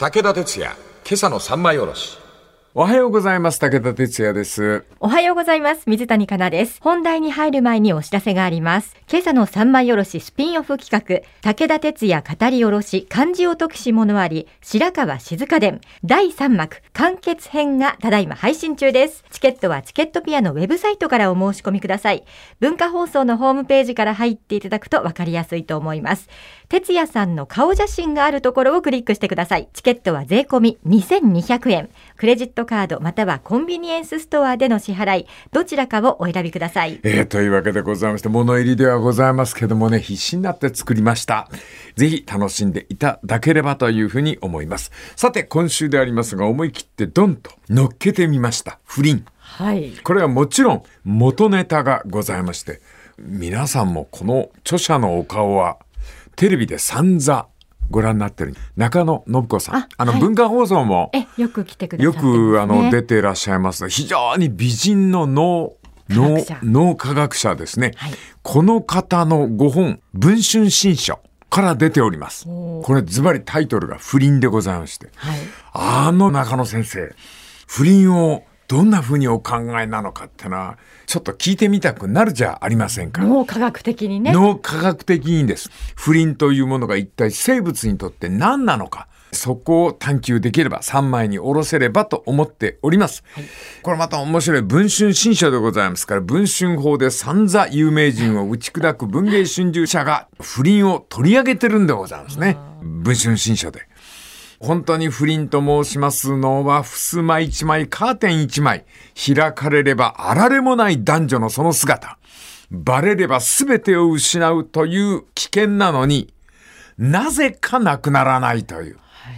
武田鉄矢、今朝の三枚おろし。 おはようございます。武田鉄矢です。 おはようございます。水谷香奈です。本題に入る前にお知らせがあります。今朝の三枚おろしスピンオフ企画、武田鉄矢語りおろし漢字を解くし物あり白川静香伝第3幕完結編がただいま配信中です。チケットはチケットピアのウェブサイトからお申し込みください。文化放送のホームページから入っていただくと分かりやすいと思います。鉄矢さんの顔写真があるところをクリックしてください。チケットは税込み2200円。クレジットカードまたはコンビニエンスストアでの支払い、どちらかをお選びください。 というわけでございまして、物入りではございますけどもね、必死になって作りました。ぜひ楽しんでいただければというふうに思います。さて、今週でありますが、思い切ってドンと乗っけてみました。不倫。 はい。 これはもちろん元ネタがございまして、皆さんもこの著者のお顔はテレビで散々ご覧になってる中野信子さん、 はい、 文化放送もよく来てくださってますね。 よく出ていらっしゃいます。非常に美人の脳科学者ですね、はい、この方の5本文春新書から出ております。これズバリタイトルが不倫でございまして、はい、中野先生、不倫をどんな風にお考えなのかってのはちょっと聞いてみたくなるじゃありませんか。 脳科学的にね。 脳科学的にです。不倫というものが一体生物にとって何なのか、そこを探求できれば3枚に下ろせればと思っております、はい、これまた面白い文春新書でございますから、文春法で散々有名人を打ち砕く文藝春秋社が不倫を取り上げてるんでございますね。文春新書で本当に不倫と申しますのは、襖一枚カーテン一枚開かれればあられもない男女のその姿、バレれば全てを失うという危険なのになぜかなくならないという、はい、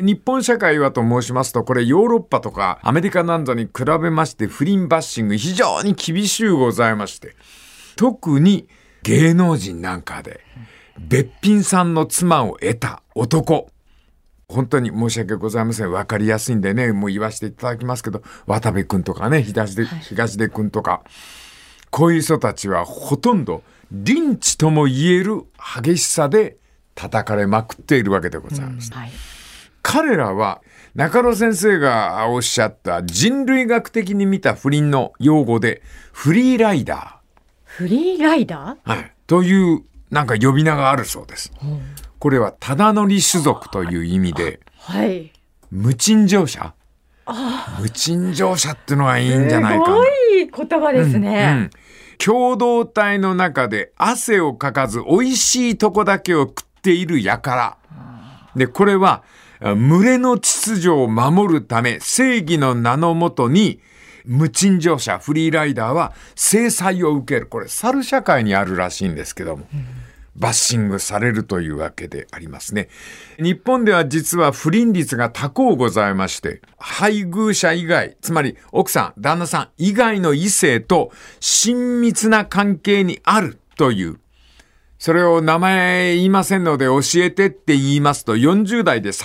日本社会はと申しますと、これヨーロッパとかアメリカなんぞに比べまして不倫バッシング非常に厳しゅうございまして、特に芸能人なんかでべっぴんさんの妻を得た男、本当に申し訳ございません。わかりやすいんでね、もう言わせていただきますけど、渡部くんとかね、東出くんとか、こういう人たちはほとんどリンチとも言える激しさで叩かれまくっているわけでございます、はい、彼らは中野先生がおっしゃった人類学的に見た不倫の用語でフリーライダー。 フリーライダー、 はい、というなんか呼び名があるそうです、これはただ乗り種族という意味で、はい、無賃乗車、無賃乗車ってのはいいんじゃないかな。 すごい言葉ですね、 共同体の中で汗をかかず美味しいとこだけを食っている輩で、これは群れの秩序を守るため正義の名のもとに無賃乗車フリーライダーは制裁を受ける。これ猿社会にあるらしいんですけども、バッシングされるというわけでありますね。日本では実は不倫率が高うございまして、配偶者以外、つまり奥さん、旦那さん以外の異性と親密な関係にあるという、それを名前言いませんので教えてって言いますと、40代で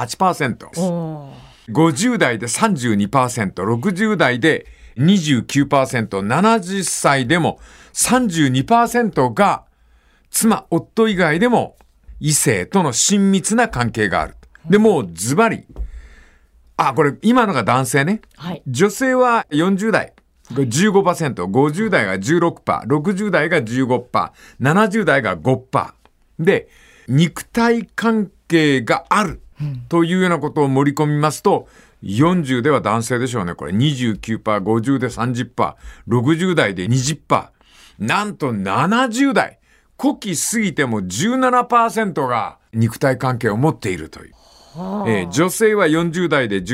38%、50代で 32%、60代で 29%、70歳でも 32% が妻、夫以外でも異性との親密な関係がある。で、もうズバリ。これ今のが男性ね。はい、女性は40代。15%、50代が 16%、60代が 15%、70代が 5%。で、肉体関係があるというようなことを盛り込みますと、40では男性でしょうね。これ 29%、50で 30%、60代で 20%。なんと70代。古希過ぎても 17% が肉体関係を持っているという。女性は40代で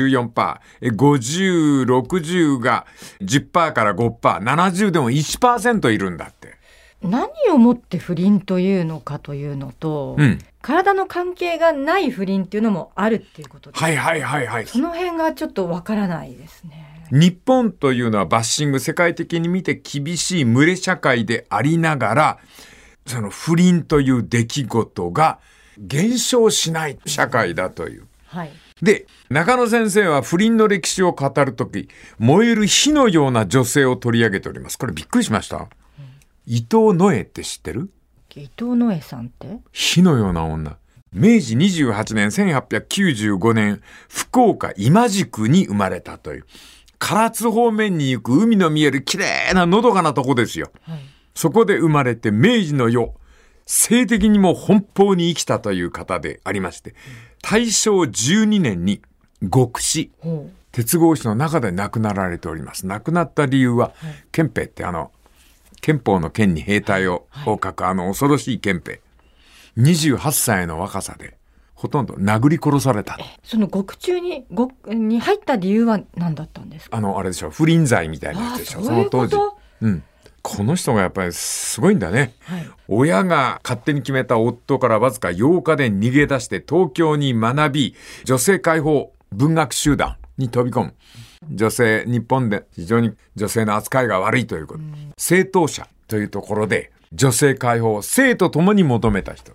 14%、50、60が 10% から 5%、70でも 1% いるんだって。 何をもって不倫というのかというのと、体の関係がない不倫っていうのもあるっていうことです。 はい。 その辺がちょっとわからないですね。 日本というのはバッシング、世界的に見て厳しい群れ社会でありながら、その不倫という出来事が減少しない社会だという。はい。で、中野先生は不倫の歴史を語るとき、燃える火のような女性を取り上げております。これびっくりしました。伊藤野枝って知ってる？ 伊藤野枝さんって？ 火のような女。 明治28年1895年、福岡今宿に生まれたという、唐津方面に行く海の見える綺麗なのどかなとこですよ。はい、そこで生まれて明治の世、性的にも奔放に生きたという方でありまして、大正12年に極死、鉄格子の中で亡くなられております。亡くなった理由は、憲兵って憲法の憲に兵隊を書く恐ろしい憲兵。28歳の若さでほとんど殴り殺された。 その獄中に入った理由は何だったんですか？ あれでしょ、不倫罪みたいなやつでしょ。その当時。この人がやっぱりすごいんだね。はい、親が勝手に決めた夫からわずか8日で逃げ出して東京に学び、女性解放文学集団に飛び込む。日本で非常に女性の扱いが悪いということ。政党者というところで女性解放、性と共に求めた人。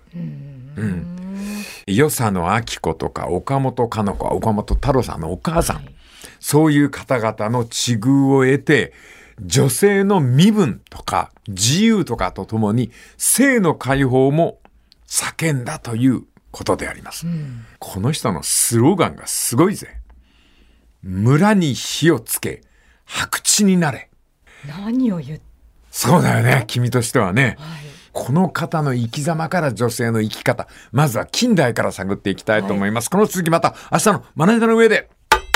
与謝野晶子とか岡本かの子は岡本太郎さんのお母さん。はい、そういう方々の知遇を得て、女性の身分とか自由とかとともに性の解放も叫んだということであります。この人のスローガンがすごいぜ。村に火をつけ、白地になれ。 何を言って。 そうだよね、君としてはね。はい、この方の生き様から女性の生き方、まずは近代から探っていきたいと思います。はい、この続きまた明日のまな板の上で。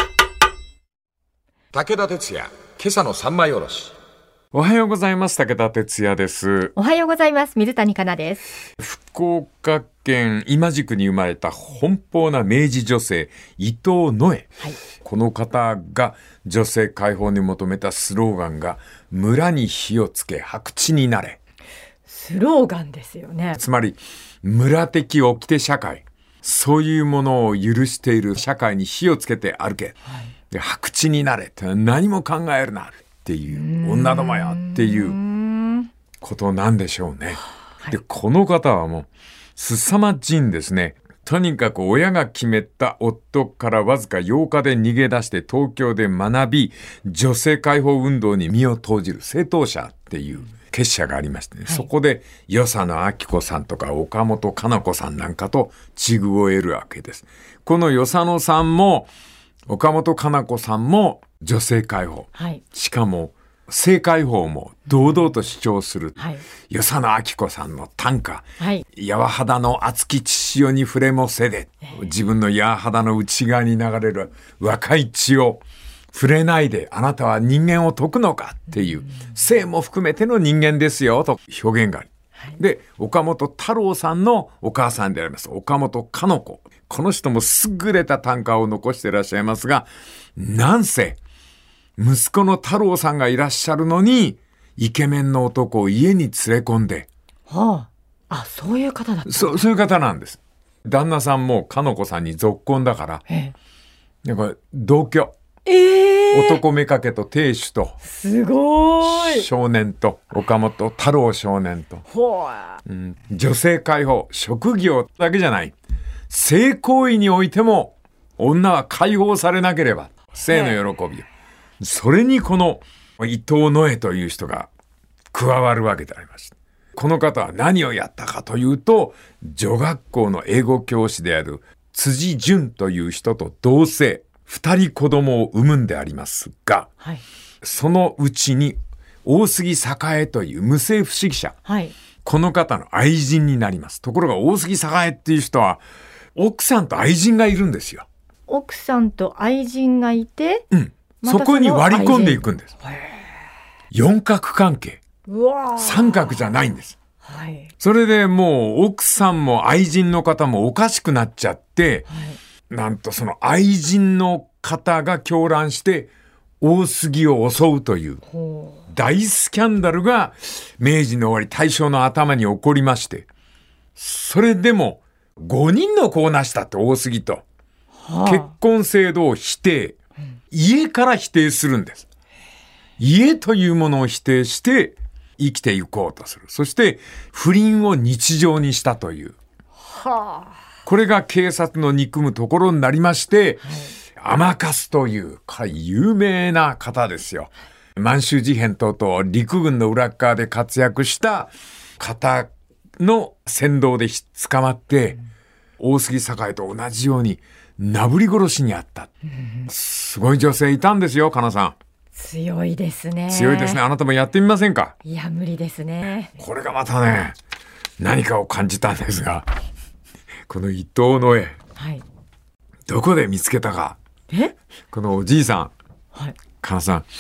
武田鉄矢、今朝の三枚おろし。 おはようございます。武田鉄矢です。 おはようございます。水谷香奈です。 福岡県今宿に生まれた奔放な明治女性伊藤野枝、はい、この方が女性解放に求めたスローガンが村に火をつけ白地になれ。 スローガンですよね。 つまり村的掟社会、そういうものを許している社会に火をつけて歩け、はい、で白地になれって何も考えるなっていう女どもよっていうことなんでしょうね。はい、でこの方はもう凄まじいんですね。とにかく親が決めた夫からわずか8日で逃げ出して東京で学び、女性解放運動に身を投じる政党者っていう結社がありましてね、はい、そこで与謝野晶子さんとか岡本かな子さんなんかと知遇を得るわけです。この与謝野さんも岡本かな子さんも女性解放、はい、しかも性解放も堂々と主張する、はい、与謝野晶子さんの短歌、はい、柔肌の熱き血潮に触れもせで、自分の柔肌の内側に流れる若い血を触れないであなたは人間を解くのかっていう、性も含めての人間ですよと表現がある。はい、で岡本太郎さんのお母さんであります岡本かの子、この人も優れた短歌を残していらっしゃいますが、なんせ息子の太郎さんがいらっしゃるのにイケメンの男を家に連れ込んで、 そういう方だった。 そういう方なんです。旦那さんもかの子さんに続婚だから、なんか同居、男めかけと亭主とすごい少年と岡本太郎少年と、女性解放、職業だけじゃない、性行為においても女は解放されなければ性の喜びを、それにこの伊藤野枝という人が加わるわけであります。この方は何をやったかというと、女学校の英語教師である辻淳という人と同棲、2人子供を産むんでありますが、はい、そのうちに大杉栄という無政府主義者、はい、この方の愛人になります。ところが大杉栄っていう人は奥さんと愛人がいるんですよ。 奥さんと愛人がいて、 そこに割り込んでいくんです。四角関係、三角じゃないんです。はい、それでもう奥さんも愛人の方もおかしくなっちゃって、なんとその愛人の方が狂乱して大杉を襲うという大スキャンダルが明治の終わり大正の頭に起こりまして、それでも5人の子をなしたって大杉と、結婚制度を否定、家から否定するんです。家というものを否定して生きていこうとする。そして不倫を日常にしたという、これが警察の憎むところになりまして、天粕という有名な方ですよ。満州事変等々陸軍の裏側で活躍した方の扇動で捕まって、 大杉栄と同じようになぶり殺しにあった、すごい女性いたんですよ。かなさん強いですね。 強いですね。あなたもやってみませんか？ いや無理ですね。 これがまたね、何かを感じたんですが、この伊藤野枝、 はい、 どこで見つけたか。このおじいさん、 はい、 かなさん、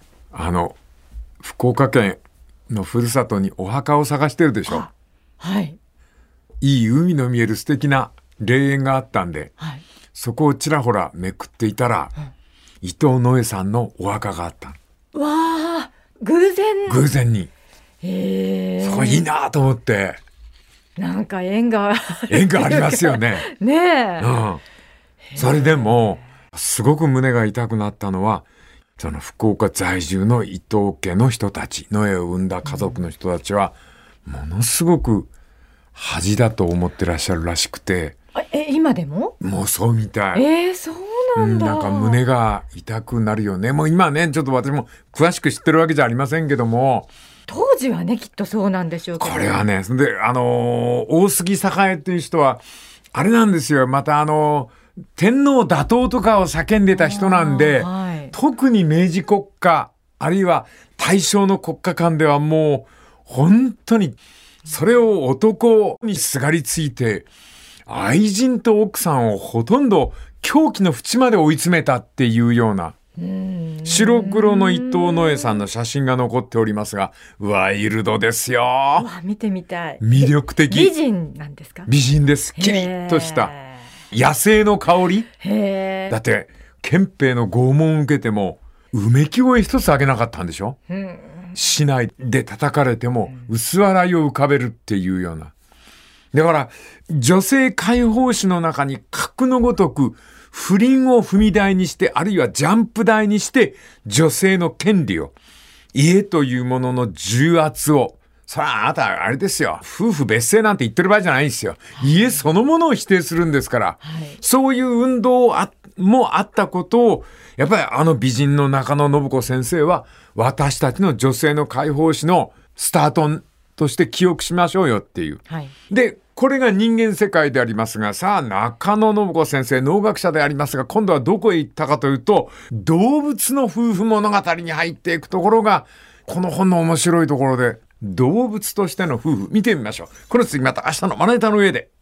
福岡県のふるさとにお墓を探してるでしょ。 はい、 いい海の見える素敵な霊園があったんで、 はい、そこをちらほらめくっていたら、伊藤野枝さんのお墓があった。 わあ、偶然に、そこいいなと思って。 なんか縁がありますよね。 ねえ、 それでもすごく胸が痛くなったのは、その福岡在住の伊藤家の人たち、野枝を産んだ家族の人たちは、ものすごく恥だと思ってらっしゃるらしくて。 今でも？ もうそうみたい。 そうなんだ。 なんか胸が痛くなるよね。もう今ね、ちょっと私も詳しく知ってるわけじゃありませんけども、 当時はね、きっとそうなんでしょうけど。 これはね、で、大杉栄っていう人はあれなんですよ。また天皇打倒とかを叫んでた人なんで、特に明治国家あるいは大正の国家間ではもう本当にそれを男にすがりついて、愛人と奥さんをほとんど狂気の淵まで追い詰めたっていうような、白黒の伊藤野枝さんの写真が残っておりますが、ワイルドですよ。 見てみたい。 魅力的。 美人なんですか？ 美人です。キリッとした野生の香り。だって憲兵の拷問を受けてもうめき声一つ上げなかったんでしょ。市内で叩かれても薄笑いを浮かべるっていうような。だから女性解放誌の中に格のごとく不倫を踏み台にして、あるいはジャンプ台にして女性の権利を、家というものの重圧を、それはあなたあれですよ、夫婦別姓なんて言ってる場合じゃないんですよ。家そのものを否定するんですから、そういう運動もあったことを、やっぱり美人の中野信子先生は私たちの女性の解放史のスタートとして記憶しましょうよっていう、でこれが人間世界でありますが、さあ中野信子先生農学者でありますが、今度はどこへ行ったかというと、動物の夫婦物語に入っていくところがこの本の面白いところで、動物としての夫婦見てみましょう。この次また明日のまな板の上で。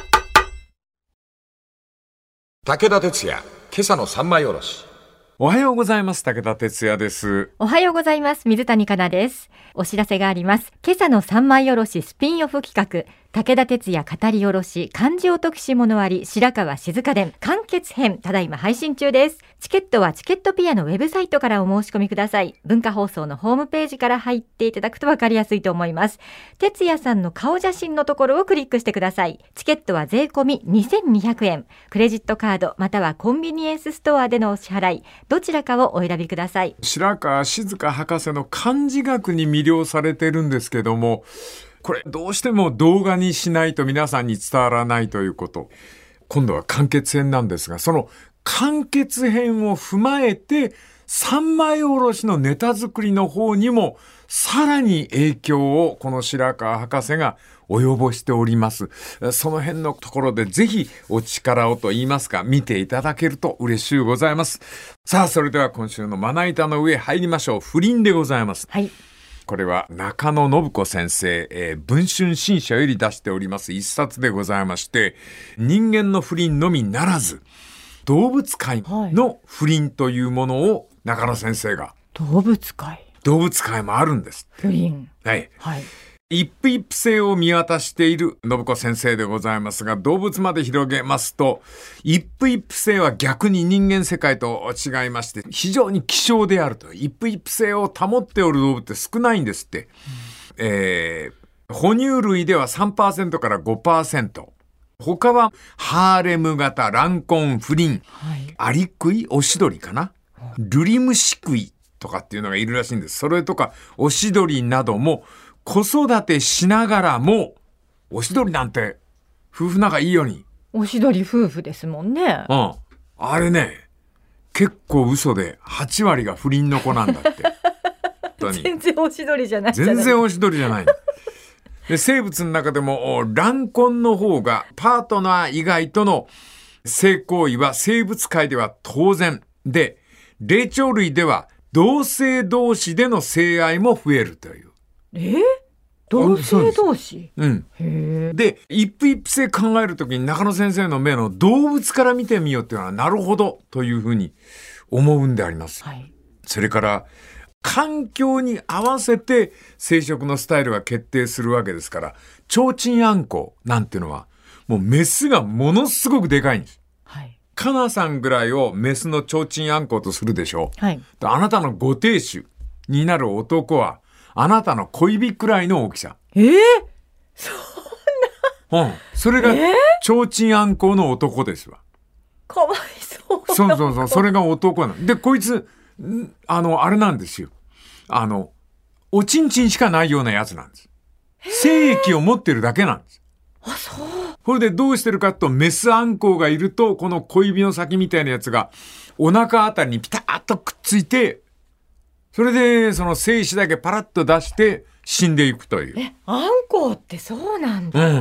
武田鉄矢、今朝の三枚おろし。 おはようございます。武田鉄矢です。 おはようございます。水谷香奈です。お知らせがあります。今朝の三枚おろしスピンオフ企画、武田鉄矢語り下ろし漢字を解くし物あり白川静香伝完結編、ただいま配信中です。チケットはチケットピアのウェブサイトからお申し込みください。文化放送のホームページから入っていただくと分かりやすいと思います。鉄矢さんの顔写真のところをクリックしてください。チケットは税込み2200円。クレジットカードまたはコンビニエンスストアでのお支払い、どちらかをお選びください。 白川静香博士の漢字学に魅了されてるんですけども、これどうしても動画にしないと皆さんに伝わらないということ。今度は完結編なんですが、その完結編を踏まえて三枚おろしのネタ作りの方にもさらに影響をこの白川博士が及ぼしております。その辺のところでぜひお力をと言いますか、見ていただけると嬉しゅうございます。さあ、それでは今週のまな板の上入りましょう。不倫でございます。これは中野信子先生、文春新社より出しております一冊でございまして、人間の不倫のみならず動物界の不倫というものを中野先生が、 動物界もあるんです。 不倫、 一夫一夫制を見渡している信子先生でございますが、動物まで広げますと、一夫一夫制は逆に人間世界と違いまして非常に希少であると。一夫一夫制を保っておる動物って少ないんですって。哺乳類では 3% から 5%。他はハーレム型、乱婚、不倫、アリクイ、オシドリかな、ルリムシクイとかっていうのがいるらしいんです。それとかオシドリなども子育てしながらも、オシドリなんて夫婦仲いいように。 オシドリ夫婦ですもんね。 あれね、結構嘘で8割が不倫の子なんだって。 全然オシドリじゃない。 全然オシドリじゃない。 で生物の中でも卵婚の方がパートナー以外との性行為は生物界では当然で、霊長類では同性同士での性愛も増えるという。 同性同士？ で、一夫一夫制考えるときに中野先生の目の動物から見てみようっていうのはなるほどというふうに思うんであります。それから環境に合わせて生殖のスタイルが決定するわけですから、提灯あんこなんていうのはもうメスがものすごくでかいんです。カナさんぐらいをメスの提灯あんことするでしょう。あなたのご亭主になる男はあなたの小指くらいの大きさ。 そんな。 それが提灯あんこの男ですわ。 かわいそう。 そう。それが男なの。で、こいつ、あれなんですよ。おちんちんしかないようなやつなんです。精液を持ってるだけなんです。これでどうしてるかと、メスアンコウがいると、この小指の先みたいなやつが、お腹あたりにピタッとくっついて、それで、その精子だけパラッと出して死んでいくという。 アンコウってそうなんだ。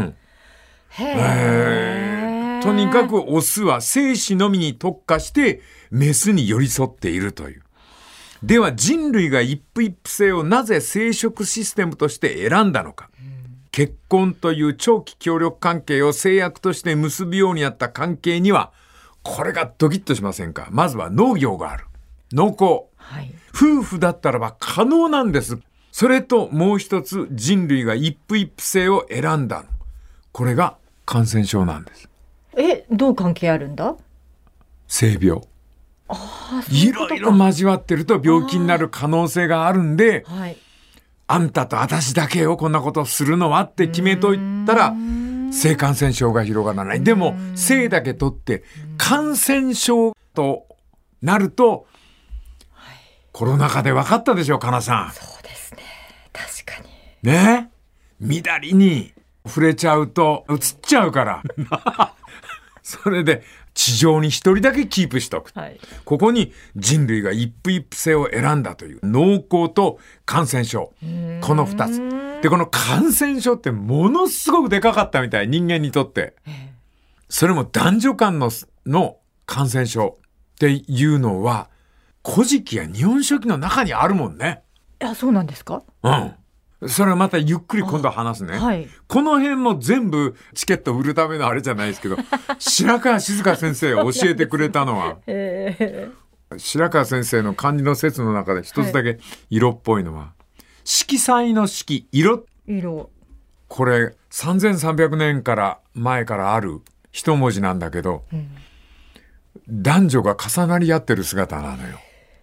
とにかくオスは精子のみに特化してメスに寄り添っているという。では人類が一夫一夫制をなぜ生殖システムとして選んだのか。結婚という長期協力関係を制約として結ぶようになった関係には、これがドキッとしませんか。まずは農業がある。農耕。夫婦だったらば可能なんです。それともう一つ、人類が一夫一夫制を選んだの。これが感染症なんです。 どう関係あるんだ？ 性病。いろいろ交わってると病気になる可能性があるんで、あんたと私だけをこんなことするのはって決めといたら、性感染症が広がらない。でも、性だけ取って感染症となると、コロナ禍で分かったでしょ、かなさん。 そうですね。確かに。 ね。乱に触れちゃうと移っちゃうから。それで地上に一人だけキープしとく。ここに人類が一夫一夫制を選んだという農耕と感染症。この二つ。で、この感染症ってものすごくでかかったみたい、人間にとって。それも男女間の感染症っていうのは、古事記や日本書紀の中にあるもんね。 そうなんですか？ それはまたゆっくり今度話すね。この辺も全部チケット売るためのあれじゃないですけど、白川静香先生が教えてくれたのは、白川先生の漢字の説の中で一つだけ色っぽいのは、色彩の色、色。これ3300年から前からある一文字なんだけど、男女が重なり合ってる姿なのよ。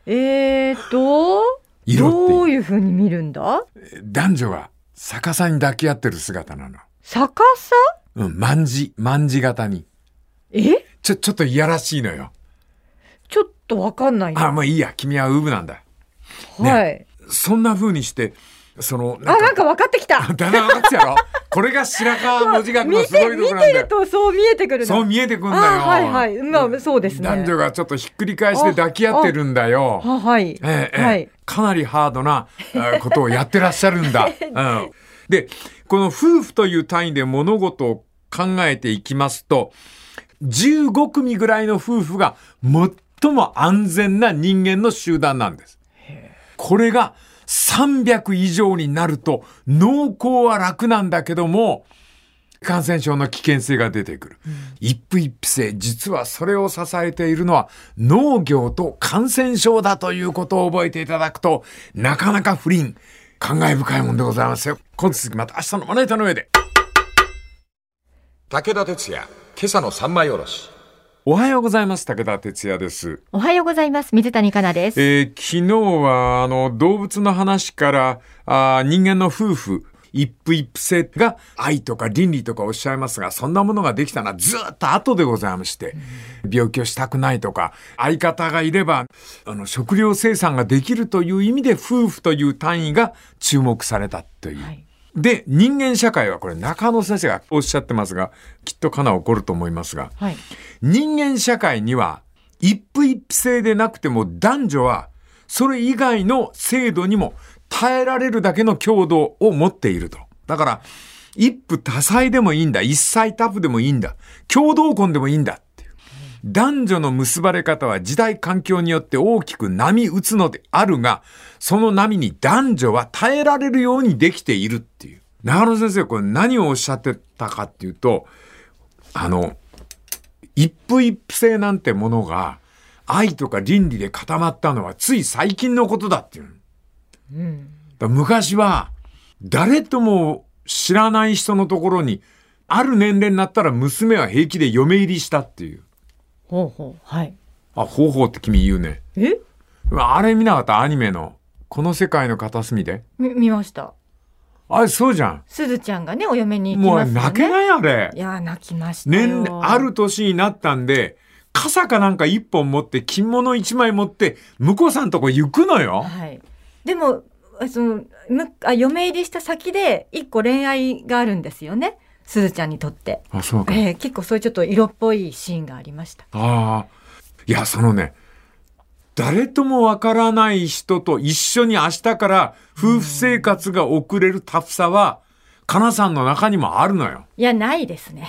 どういう風に見るんだ？ 男女が逆さに抱き合ってる姿なの。 逆さ？ 卍型に。ちょっといやらしいのよ。 ちょっとわかんない。 もういいや、君はウブなんだ。そんな風にして、 なんか分かってきた。 だんだん分かってきたやろ。これが白川文字学のすごいところなんだよ。 見てるとそう見えてくる。 そう見えてくるんだよ。そうですね。 男女がちょっとひっくり返して抱き合ってるんだよ。かなりハードなことをやってらっしゃるんだ。で、この夫婦という単位で物事を考えていきますと、15組ぐらいの夫婦が最も安全な人間の集団なんです。これが300以上になると農耕は楽なんだけども感染症の危険性が出てくる。一夫一夫制、実はそれを支えているのは農業と感染症だということを覚えていただくとなかなか不倫感慨深いもんでございますよ。今続きまた明日のまな板の上で。 武田鉄矢、今朝の三枚おろし。 おはようございます。武田鉄矢です。 おはようございます。水谷香奈です。 昨日は動物の話から人間の夫婦一夫一夫制が愛とか倫理とかおっしゃいますが、そんなものができたのはずっと後でございまして、病気をしたくないとか相方がいれば食料生産ができるという意味で夫婦という単位が注目されたという、で人間社会はこれ中野先生がおっしゃってますがきっとかな起こると思いますが、人間社会には一夫一夫制でなくても男女はそれ以外の制度にも耐えられるだけの強度を持っていると。だから一夫多妻でもいいんだ。一妻多夫でもいいんだ。共同婚でもいいんだっていう。男女の結ばれ方は時代環境によって大きく波打つのであるが、その波に男女は耐えられるようにできているっていう。長野先生、これ何をおっしゃってたかっていうと、一夫一夫制なんてものが愛とか倫理で固まったのはつい最近のことだっていう。だ昔は誰とも知らない人のところにある年齢になったら娘は平気で嫁入りしたっていう。 ほうほう、はい。 ほうほうって君言うね。あれ見なかった？アニメのこの世界の片隅で。 見ました。 あれそうじゃん。 すずちゃんがね、お嫁に行きますよね。 もう泣けないあれ。 いや、泣きましたよ。 ある年になったんで、傘かなんか一本持って、着物一枚持って、婿さんとこ行くのよ。 はい。でも、嫁入りした先で、一個恋愛があるんですよね。すずちゃんにとって。 あ、そうか。 結構そういうちょっと色っぽいシーンがありました。 いや、そのね、誰ともわからない人と一緒に明日から夫婦生活が送れるタフさは、かなさんの中にもあるのよ。 いや、ないですね。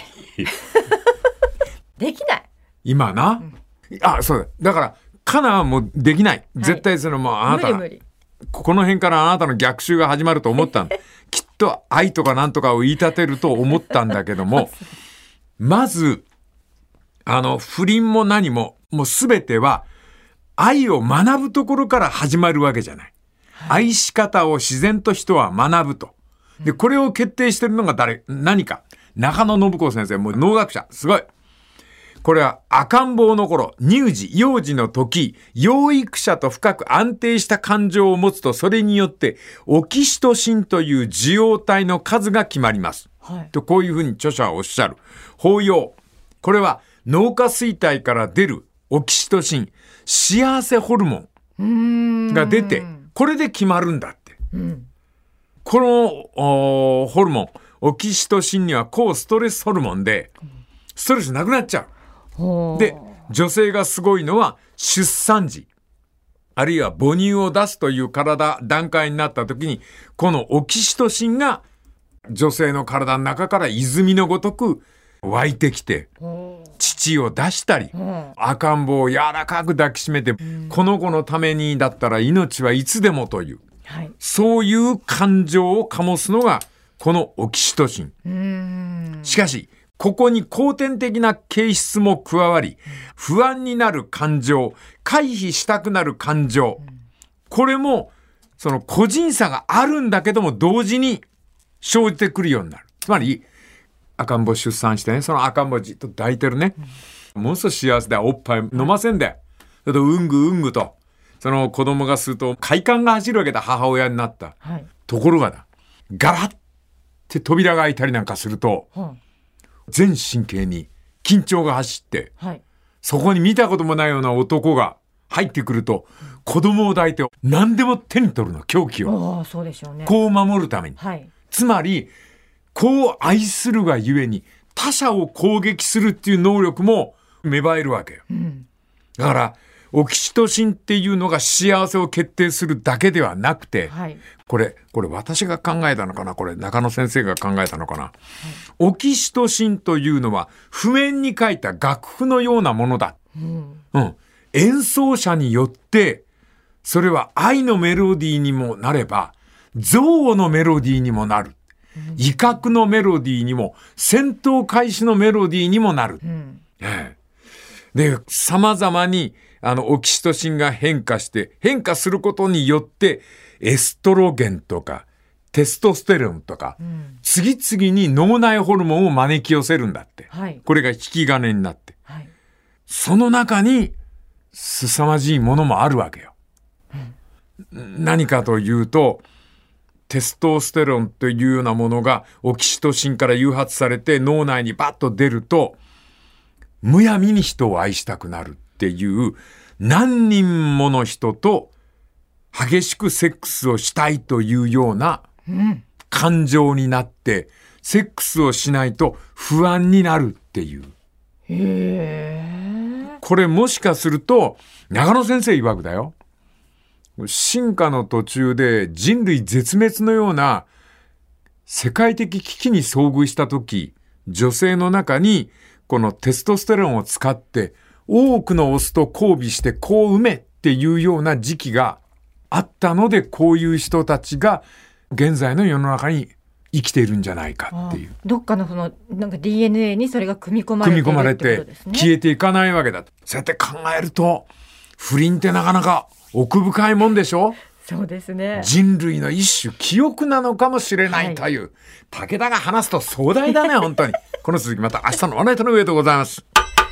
できない。 今な。そうだ。だから、かなはもうできない。絶対そのもうあなた。 無理。 この辺からあなたの逆襲が始まると思ったの。きっと愛とかなんとかを言い立てると思ったんだけども、まず、不倫も何も、もうすべては、愛を学ぶところから始まるわけじゃない。愛し方を自然と人は学ぶと。で、これを決定してるのが何か。中野信子先生、もう農学者。すごい。これは赤ん坊の頃、乳児、幼児の時、養育者と深く安定した感情を持つと、それによって、オキシトシンという受容体の数が決まります。と、こういうふうに著者はおっしゃる。包容。これは脳下垂体から出るオキシトシン、幸せホルモンが出て、これで決まるんだって。このホルモン、オキシトシンには抗ストレスホルモンで、ストレスなくなっちゃう。で、女性がすごいのは出産時、あるいは母乳を出すという段階になった時に、このオキシトシンが女性の体の中から泉のごとく湧いてきて、乳を出したり、赤ん坊を柔らかく抱きしめて、この子のためにだったら命はいつでもという、そういう感情を醸すのがこのオキシトシン。しかし、ここに後天的な形質も加わり、不安になる感情、回避したくなる感情、これもその個人差があるんだけども同時に生じてくるようになる。つまり赤ん坊出産してね、その赤ん坊じっと抱いてるね、ものすごい幸せだよ、おっぱい飲ませんだよ。それとうんぐうんぐとその子供がすると快感が走るわけだ、母親になった、ところがだ、ガラッって扉が開いたりなんかすると、全神経に緊張が走って、そこに見たこともないような男が入ってくると、子供を抱いて何でも手に取るの、凶器を。 そうでしょうね。 子を守るために。つまり、子を愛するがゆえに他者を攻撃するっていう能力も芽生えるわけよ。だから、オキシトシンっていうのが幸せを決定するだけではなくて、これ私が考えたのかな、これ中野先生が考えたのかな、オキシトシンというのは譜面に書いた楽譜のようなものだ、演奏者によってそれは愛のメロディーにもなれば憎悪のメロディーにもなる、威嚇のメロディーにも戦闘開始のメロディーにもなる、で様々にオキシトシンが変化することによってエストロゲンとかテストステロンとか、次々に脳内ホルモンを招き寄せるんだって、これが引き金になって、その中に凄まじいものもあるわけよ、何かというとテストステロンというようなものがオキシトシンから誘発されて脳内にバッと出ると、むやみに人を愛したくなるっていう、何人もの人と激しくセックスをしたいというような感情になって、セックスをしないと不安になるっていう。これもしかすると長野先生曰くだよ、進化の途中で人類絶滅のような世界的危機に遭遇した時、女性の中にこのテストステロンを使って多くのオスと交尾して子を産めっていうような時期があったので、こういう人たちが現在の世の中に生きているんじゃないかっていう。 どっかのなんか DNA にそれが組み込まれているってことですね。 消えていかないわけだ。そうやって考えると不倫ってなかなか奥深いもんでしょ。 そうですね。 人類の一種記憶なのかもしれないという、武田が話すと壮大だね本当に。この続きまた明日のワナイトの上でございます。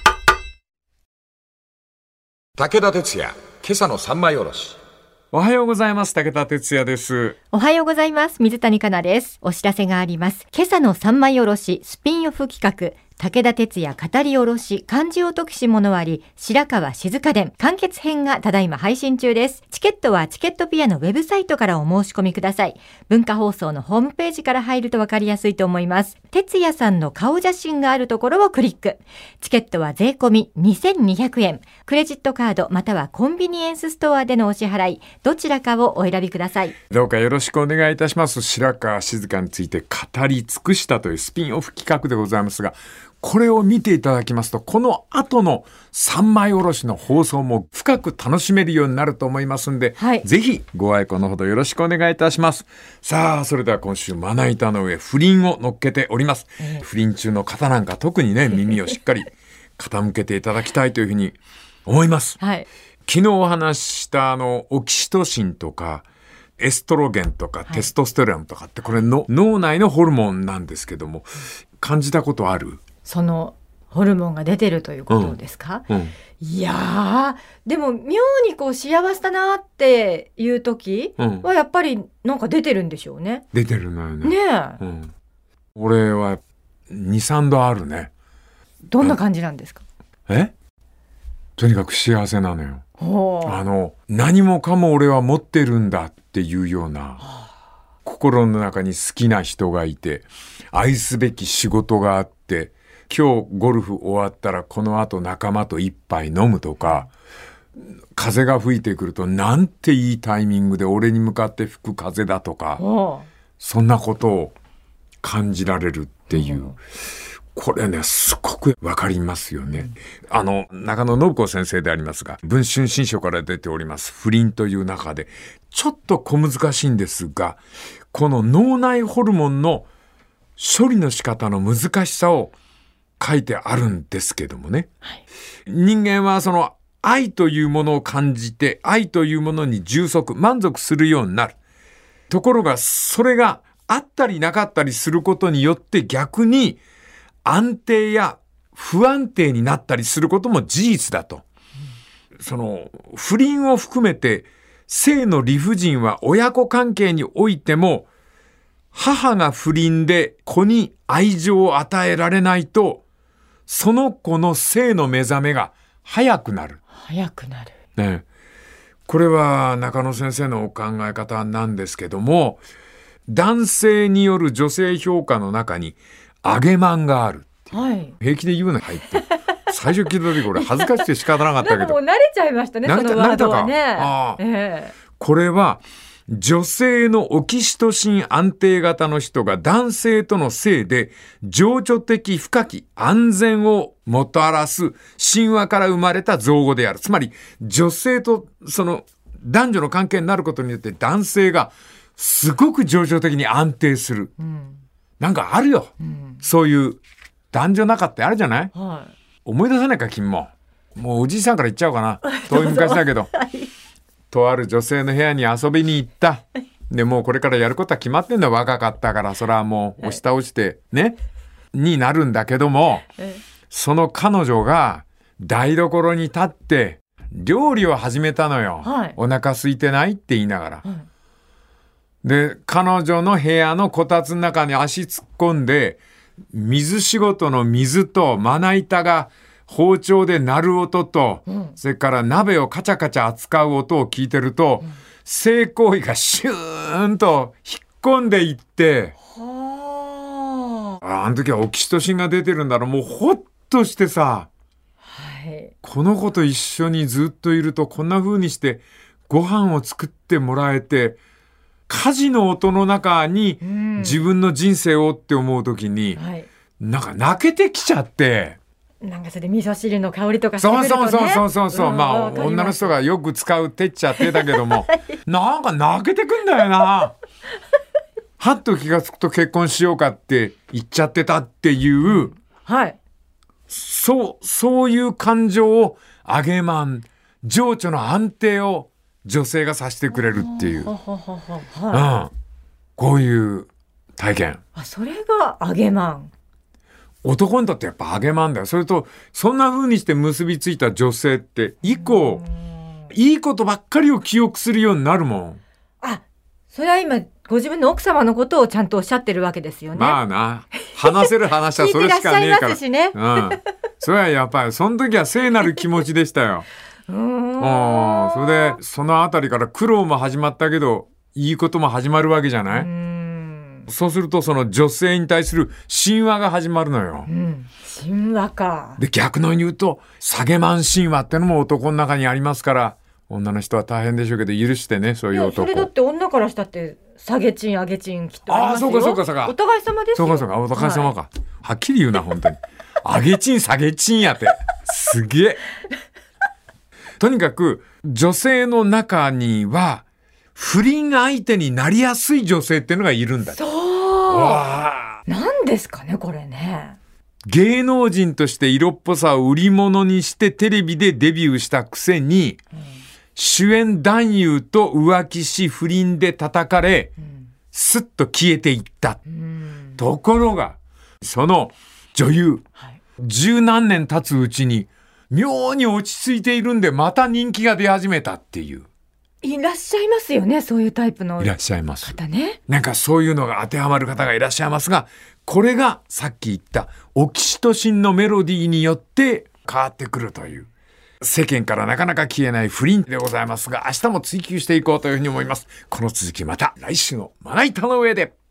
武田鉄矢、今朝の三枚おろし。 おはようございます。武田鉄矢です。 おはようございます。水谷香奈です。お知らせがあります。今朝の三枚おろしスピンオフ企画、武田鉄矢語り下ろし漢字を解くし物あり白川静香伝完結編がただいま配信中です。チケットはチケットピアのウェブサイトからお申し込みください。文化放送のホームページから入るとわかりやすいと思います。鉄矢さんの顔写真があるところをクリック。チケットは税込み2200円。クレジットカードまたはコンビニエンスストアでのお支払い、どちらかをお選びください。 どうかよろしくお願いいたします。白川静香について語り尽くしたというスピンオフ企画でございますが、これを見ていただきますと、この後の三枚おろしの放送も深く楽しめるようになると思いますんで、ぜひご愛顧のほどよろしくお願いいたします。さあ、それでは今週まな板の上不倫を乗っけております。不倫中の方なんか特にね、耳をしっかり傾けていただきたいというふうに思います。昨日お話ししたオキシトシンとかエストロゲンとかテストステロンとかってこれの脳内のホルモンなんですけども、感じたことある？ そのホルモンが出てるということですか？いやー、でも妙にこう幸せだなっていう時はやっぱりなんか出てるんでしょうね。 出てるのよね。 ねえ、俺は 2,3 度あるね。 どんな感じなんですか？ とにかく幸せなのよ。何もかも俺は持ってるんだっていうような、心の中に好きな人がいて、愛すべき仕事があって、今日ゴルフ終わったらこの後仲間と一杯飲むとか、風が吹いてくるとなんていいタイミングで俺に向かって吹く風だとか、そんなことを感じられるっていう、これねすごくわかりますよね。中野信子先生でありますが、文春新書から出ております不倫という中でちょっと小難しいんですが、この脳内ホルモンの処理の仕方の難しさを書いてあるんですけどもね、人間はその愛というものを感じて、愛というものに充足満足するようになる。ところがそれがあったりなかったりすることによって逆に安定や不安定になったりすることも事実だと。その不倫を含めて性の理不尽は親子関係においても、母が不倫で子に愛情を与えられないと、その子の性の目覚めが早くなる。これは中野先生のお考え方なんですけども、男性による女性評価の中に上げマンがある。平気で言うの入って。最初聞いた時これ恥ずかしくて仕方なかったけど。 なんかもう慣れちゃいましたね、そのワードはね。 これは女性のオキシトシン安定型の人が男性との性で情緒的深き安全をもたらす神話から生まれた造語である。つまり女性とその男女の関係になることによって男性がすごく情緒的に安定する。なんかあるよ。そういう男女仲ってあるじゃない？思い出さないか君も。もうおじいさんから言っちゃおうかな。遠い昔だけど。とある女性の部屋に遊びに行った。でもうこれからやることは決まってんだ。若かったからそれはもう押し倒してね、になるんだけども、その彼女が台所に立って料理を始めたのよ。お腹空いてないって言いながら。で彼女の部屋のこたつの中に足突っ込んで、水仕事の水とまな板が包丁で鳴る音と、それから鍋をカチャカチャ扱う音を聞いてると、性行為がシューンと引っ込んでいって、あの時はオキシトシンが出てるんだろう。もうほっとしてさ、この子と一緒にずっといるとこんな風にしてご飯を作ってもらえて、 火事の音の中にうん自分の人生をって思うときに、 はい。 なんか泣けてきちゃって。 なんかそれで味噌汁の香りとかしてくそうるとね。 そう、まあ女の人がよく使うてっちゃってだけども、なんか泣けてくんだよな。はっと気がつくと結婚しようかって言っちゃってたっていう、 はい。 そういう感情を上げまん、情緒の安定を女性がさせてくれるっていう、こういう体験。 それが揚げまん。 男にとってやっぱ揚げまんだよ。それとそんな風にして結びついた女性って以降いいことばっかりを記憶するようになるもん。 それは今ご自分の奥様のことをちゃんとおっしゃってるわけですよね。 まあな、話せる話はそれしかねえから。 聞いてらっしゃいますしね。 それはやっぱりその時は聖なる気持ちでしたよ。それでそのあたりから苦労も始まったけどいいことも始まるわけじゃない。そうするとその女性に対する神話が始まるのよ。 神話か。 で逆の言うと下げまん神話ってのも男の中にありますから、女の人は大変でしょうけど許してね、そういう男。 それだって女からしたって下げチン上げチンきっとありますよ。 そうかお互い様ですよ。 そうかお互い様か、はっきり言うな本当に。上げチン下げチンやってすげえ。とにかく女性の中には不倫相手になりやすい女性っていうのがいるんだ。 なんですかねこれね。 芸能人として色っぽさを売り物にしてテレビでデビューしたくせに、主演男優と浮気し不倫で叩かれ、スッと消えていった。ところがその女優、十何年経つうちに妙に落ち着いているんでまた人気が出始めたっていう。 いらっしゃいますよね、そういうタイプの方ね。 いらっしゃいます。なんかそういうのが当てはまる方がいらっしゃいますが、これがさっき言ったオキシトシンのメロディーによって変わってくるという、世間からなかなか消えない不倫でございますが、明日も追求していこうというふうに思います。この続きまた来週のまな板の上で。